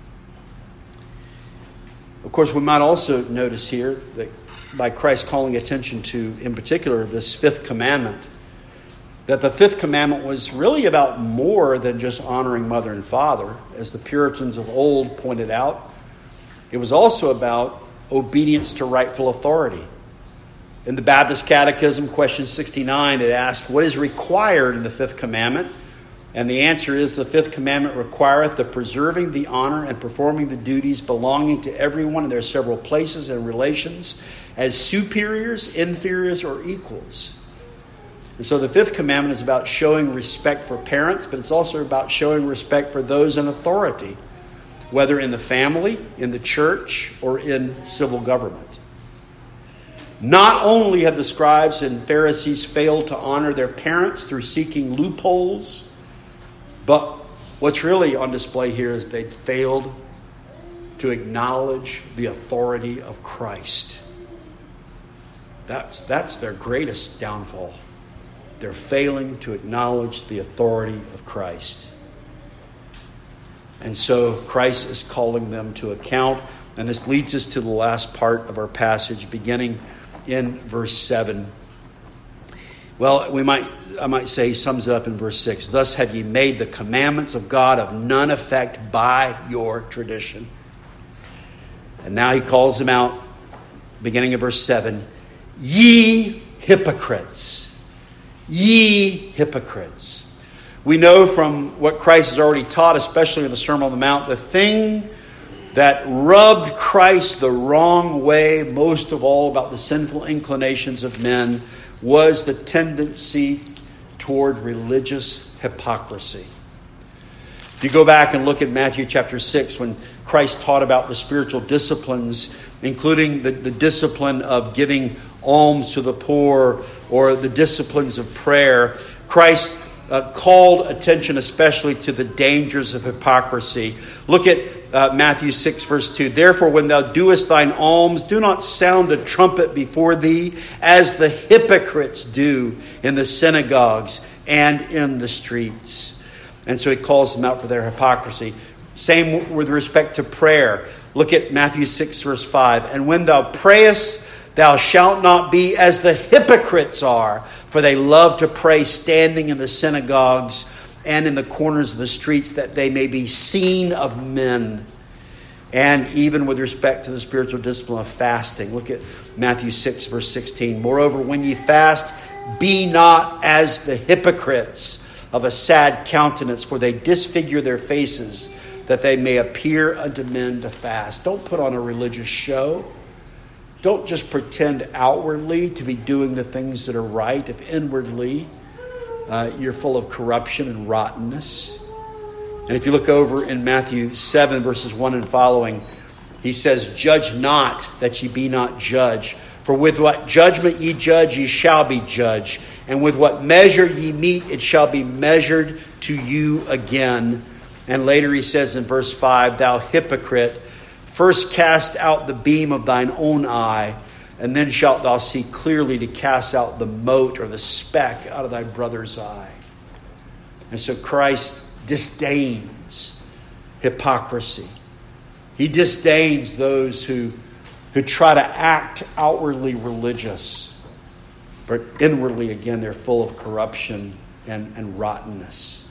Of course, we might also notice here that by Christ calling attention to, in particular, this fifth commandment, that the fifth commandment was really about more than just honoring mother and father. As the Puritans of old pointed out, it was also about obedience to rightful authority. In the Baptist Catechism, question sixty-nine, it asked, what is required in the fifth commandment? And the answer is, the fifth commandment requireth the preserving the honor and performing the duties belonging to everyone in their several places and relations as superiors, inferiors, or equals. And so the fifth commandment is about showing respect for parents, but it's also about showing respect for those in authority, whether in the family, in the church, or in civil government. Not only have the scribes and Pharisees failed to honor their parents through seeking loopholes, but What's really on display here is they failed to acknowledge the authority of Christ. That's, that's their greatest downfall. They're failing to acknowledge the authority of Christ. And so Christ is calling them to account. And this leads us to the last part of our passage, beginning in verse seven. Well, we might, I might say he sums it up in verse six. Thus have ye made the commandments of God of none effect by your tradition. And now he calls them out, beginning of verse seven. Ye hypocrites. Ye hypocrites. We know from what Christ has already taught, especially in the Sermon on the Mount, the thing that rubbed Christ the wrong way most of all about the sinful inclinations of men was the tendency toward religious hypocrisy. If you go back and look at Matthew chapter six, when Christ taught about the spiritual disciplines, including the, the discipline of giving alms to the poor or the disciplines of prayer, Christ uh, called attention especially to the dangers of hypocrisy. Look at uh, Matthew six verse two. Therefore, when thou doest thine alms, do not sound a trumpet before thee, as the hypocrites do in the synagogues and in the streets. And so he calls them out for their hypocrisy. Same with respect to prayer. Look at Matthew six verse five. And when thou prayest, thou shalt not be as the hypocrites are, for they love to pray standing in the synagogues and in the corners of the streets, that they may be seen of men. And even with respect to the spiritual discipline of fasting, look at Matthew six verse sixteen. Moreover, when ye fast, be not as the hypocrites of a sad countenance, for they disfigure their faces, that they may appear unto men to fast. Don't put on a religious show. Don't just pretend outwardly to be doing the things that are right, if inwardly uh, you're full of corruption and rottenness. And if you look over in Matthew seven, verses one and following, he says, judge not that ye be not judged. For with what judgment ye judge, ye shall be judged. And with what measure ye mete, it shall be measured to you again. And later he says in verse five, thou hypocrite, first cast out the beam of thine own eye, and then shalt thou see clearly to cast out the mote or the speck out of thy brother's eye. And so Christ disdains hypocrisy. He disdains those who, who try to act outwardly religious, but inwardly, again, they're full of corruption and, and rottenness.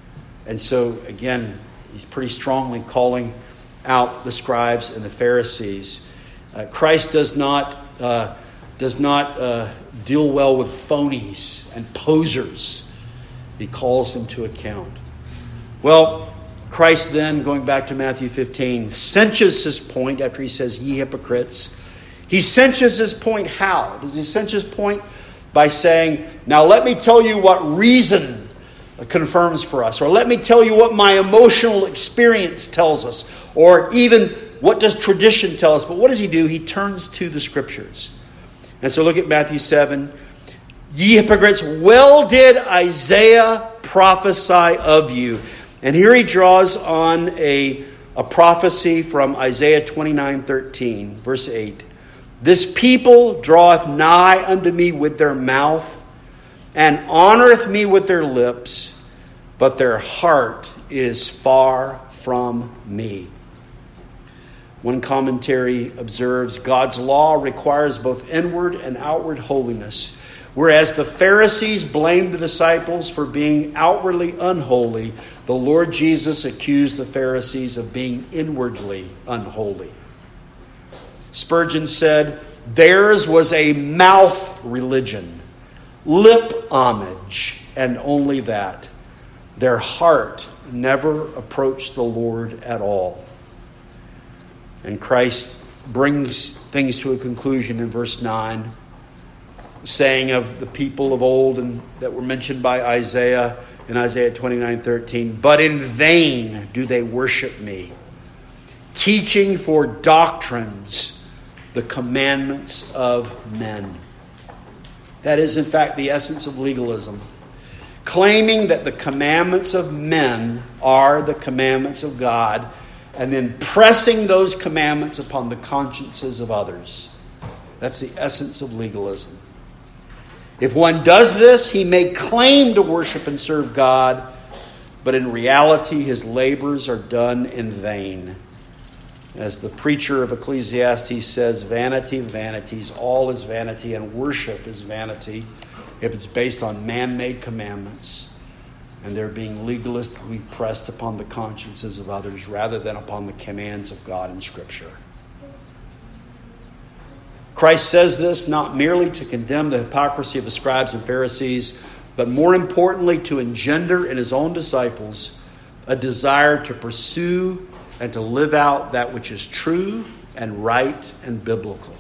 And so, again, he's pretty strongly calling out the scribes and the Pharisees. Uh, Christ does not uh, does not uh, deal well with phonies and posers. He calls them to account. Well, Christ then, going back to Matthew fifteen, cinches his point after he says, ye hypocrites. He cinches his point how? Does he cinch his point? By saying, now let me tell you what reason confirms for us. Or let me tell you what my emotional experience tells us. Or even what does tradition tell us? But what does he do? He turns to the scriptures. And so look at Matthew seven. Ye hypocrites, well did Isaiah prophesy of you. And here he draws on a, a prophecy from Isaiah twenty-nine thirteen, verse eight. This people draweth nigh unto me with their mouth, and honoreth me with their lips, but their heart is far from me. One commentary observes, God's law requires both inward and outward holiness. Whereas the Pharisees blamed the disciples for being outwardly unholy, the Lord Jesus accused the Pharisees of being inwardly unholy. Spurgeon said, theirs was a mouth religion, lip homage, and only that. Their heart never approached the Lord at all. And Christ brings things to a conclusion in verse nine, saying of the people of old and that were mentioned by Isaiah in Isaiah twenty-nine thirteen, but in vain do they worship me, teaching for doctrines the commandments of men. That is, in fact, the essence of legalism. claiming that the commandments of men are the commandments of God, and then pressing those commandments upon the consciences of others. That's the essence of legalism. If one does this, he may claim to worship and serve God, but in reality his labors are done in vain. As the preacher of Ecclesiastes says, vanity of vanities, all is vanity, and worship is vanity if it's based on man-made commandments and they're being legalistically pressed upon the consciences of others rather than upon the commands of God in Scripture. Christ says this not merely to condemn the hypocrisy of the scribes and Pharisees, but more importantly to engender in his own disciples a desire to pursue and to live out that which is true and right and biblical.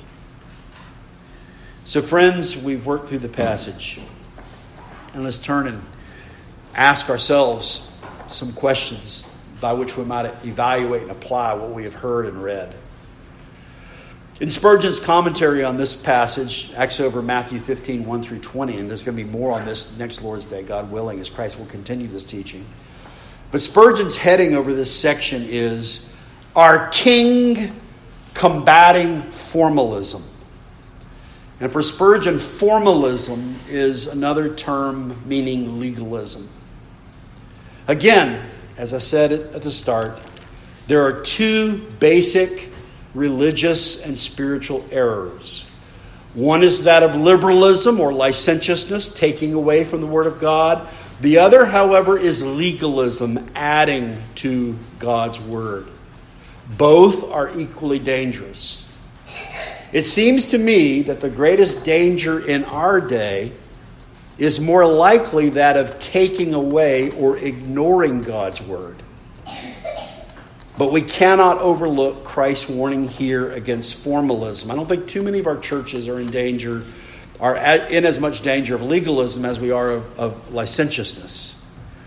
So friends, we've worked through the passage. And let's turn and ask ourselves some questions by which we might evaluate and apply what we have heard and read. In Spurgeon's commentary on this passage, actually over Matthew fifteen, one through twenty, and there's going to be more on this next Lord's Day, God willing, as Christ will continue this teaching. But Spurgeon's heading over this section is, Our King Combating Formalism. And for Spurgeon, formalism is another term meaning legalism. Again, as I said at the start, there are two basic religious and spiritual errors. One is that of liberalism or licentiousness, taking away from the Word of God. The other, however, is legalism, adding to God's Word. Both are equally dangerous. It seems to me that the greatest danger in our day is more likely that of taking away or ignoring God's Word. But we cannot overlook Christ's warning here against formalism. I don't think too many of our churches are in danger, are in as much danger of legalism as we are of, of licentiousness.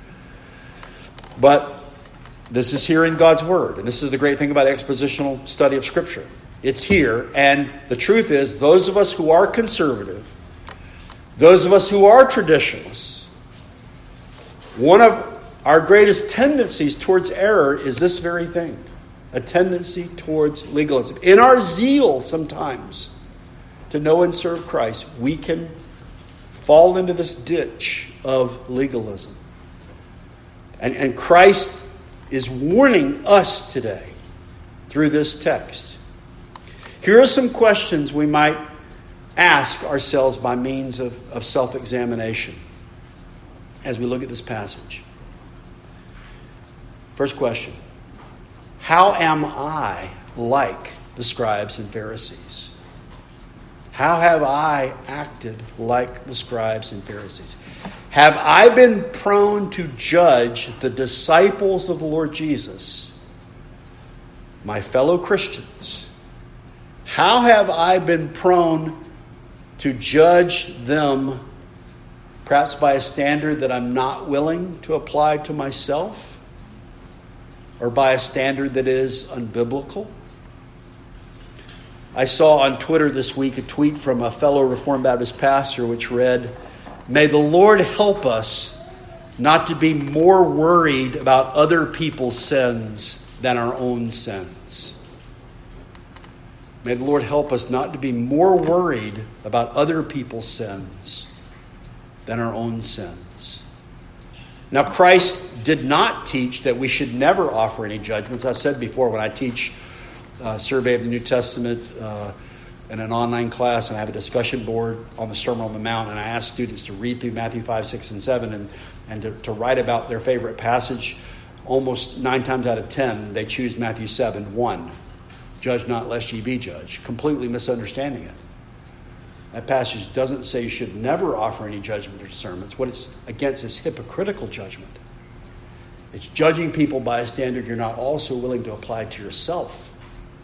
But this is here in God's Word. And this is the great thing about expositional study of Scripture. It's here. And the truth is, those of us who are conservative, those of us who are traditionalists, one of our greatest tendencies towards error is this very thing. A tendency towards legalism. In our zeal sometimes to know and serve Christ, we can fall into this ditch of legalism. And, and Christ is warning us today through this text. Here are some questions we might ask ourselves by means of, of self-examination as we look at this passage. First question. How am I like the scribes and Pharisees? How have I acted like the scribes and Pharisees? Have I been prone to judge the disciples of the Lord Jesus, my fellow Christians? How have I been prone to judge them, perhaps by a standard that I'm not willing to apply to myself, or by a standard that is unbiblical? I saw on Twitter this week a tweet from a fellow Reformed Baptist pastor which read, "May the Lord help us not to be more worried about other people's sins than our own sins." May the Lord help us not to be more worried about other people's sins than our own sins. Now, Christ did not teach that we should never offer any judgments. I've said before, when I teach a survey of the New Testament uh, in an online class, and I have a discussion board on the Sermon on the Mount, and I ask students to read through Matthew five, six, and seven and, and to, to write about their favorite passage, almost nine times out of ten, they choose Matthew seven, one. Judge not lest ye be judged. Completely misunderstanding it. That passage doesn't say you should never offer any judgment or discernments. What it's against is hypocritical judgment. It's judging people by a standard you're not also willing to apply to yourself.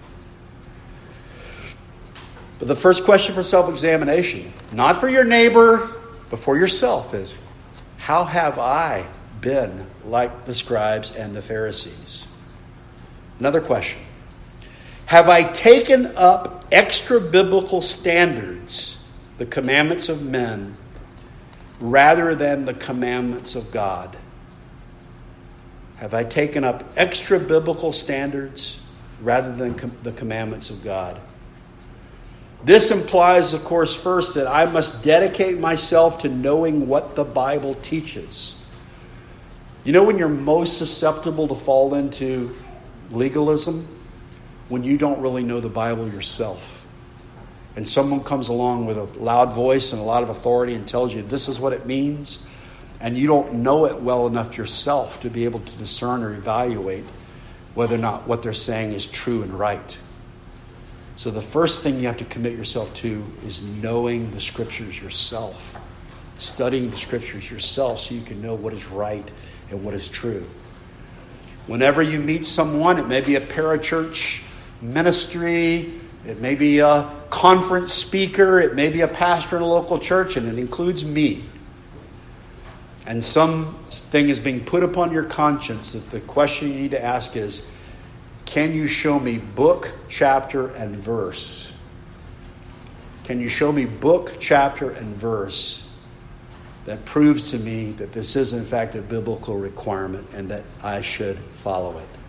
But the first question for self-examination, not for your neighbor, but for yourself, is, how have I been like the scribes and the Pharisees? Another question. Have I taken up extra biblical standards, the commandments of men, rather than the commandments of God? Have I taken up extra biblical standards rather than com- the commandments of God? This implies, of course, first that I must dedicate myself to knowing what the Bible teaches. You know when you're most susceptible to fall into legalism? When you don't really know the Bible yourself. And someone comes along with a loud voice and a lot of authority and tells you this is what it means, and you don't know it well enough yourself to be able to discern or evaluate whether or not what they're saying is true and right. So the first thing you have to commit yourself to is knowing the Scriptures yourself. Studying the Scriptures yourself so you can know what is right and what is true. Whenever you meet someone, it may be a parachurch ministry, it may be a conference speaker, it may be a pastor in a local church, and it includes me. And something is being put upon your conscience that the question you need to ask is, can you show me book, chapter, and verse? Can you show me book, chapter, and verse that proves to me that this is in fact a biblical requirement and that I should follow it?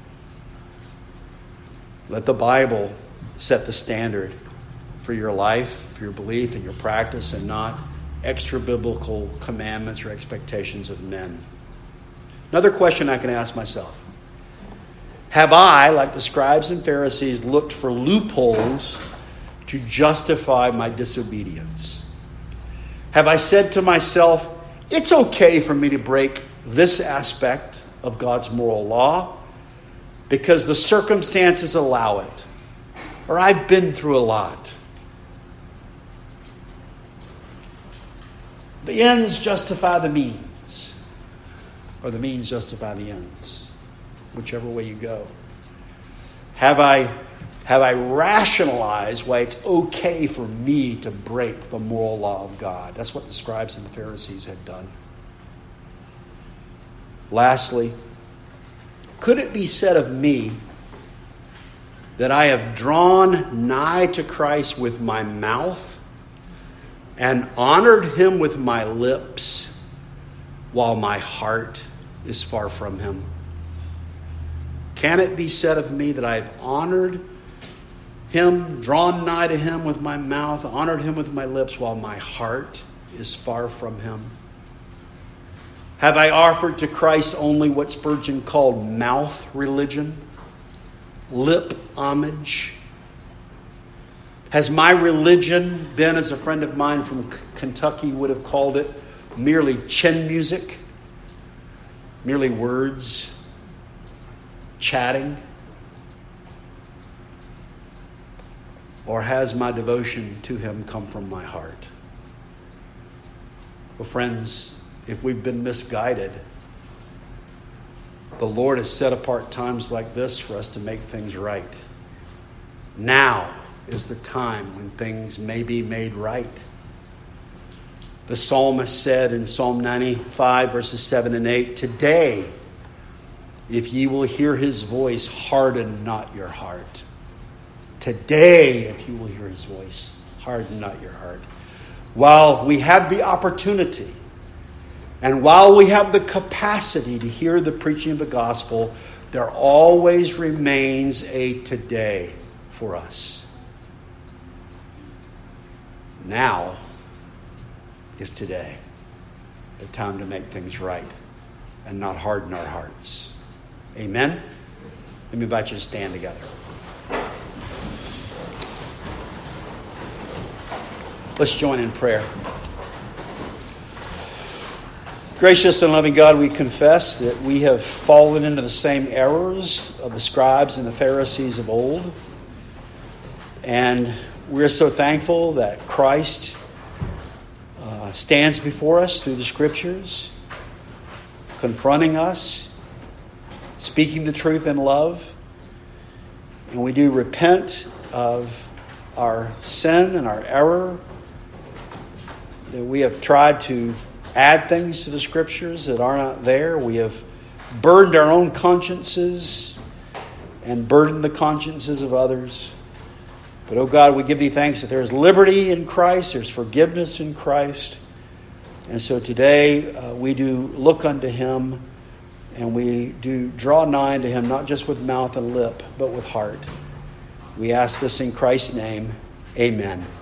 Let the Bible set the standard for your life, for your belief, and your practice, and not extra biblical commandments or expectations of men. Another question I can ask myself: have I, like the scribes and Pharisees, looked for loopholes to justify my disobedience? Have I said to myself, it's okay for me to break this aspect of God's moral law because the circumstances allow it, or I've been through a lot? The ends justify the means, or the means justify the ends, whichever way you go. Have I Have I rationalized why it's okay for me to break the moral law of God? That's what the scribes and the Pharisees had done. Lastly, could it be said of me that I have drawn nigh to Christ with my mouth and honored him with my lips while my heart is far from him? Can it be said of me that I have honored him, drawn nigh to him with my mouth, honored him with my lips, while my heart is far from him? Have I offered to Christ only what Spurgeon called mouth religion, lip homage? Has my religion been, as a friend of mine from Kentucky would have called it, merely chin music, merely words, chatting? Or has my devotion to him come from my heart? Well, friends, if we've been misguided, the Lord has set apart times like this for us to make things right. Now is the time when things may be made right. The psalmist said in Psalm ninety-five, verses seven and eight, "Today, if ye will hear his voice, harden not your heart." Today, if you will hear his voice, harden not your heart. While we have the opportunity, and while we have the capacity to hear the preaching of the gospel, there always remains a today for us. Now is today, the time to make things right and not harden our hearts. Amen? Let me invite you to stand together. Let's join in prayer. Gracious and loving God, we confess that we have fallen into the same errors of the scribes and the Pharisees of old. And we're so thankful that Christ uh, stands before us through the Scriptures, confronting us, speaking the truth in love. And we do repent of our sin and our error, that we have tried to add things to the Scriptures that are not there. We have burdened our own consciences and burdened the consciences of others. But, oh God, we give thee thanks that there is liberty in Christ, there's forgiveness in Christ, And so today uh, we do look unto him, and we do draw nigh unto him, not just with mouth and lip, but with heart. We ask this in Christ's name. Amen.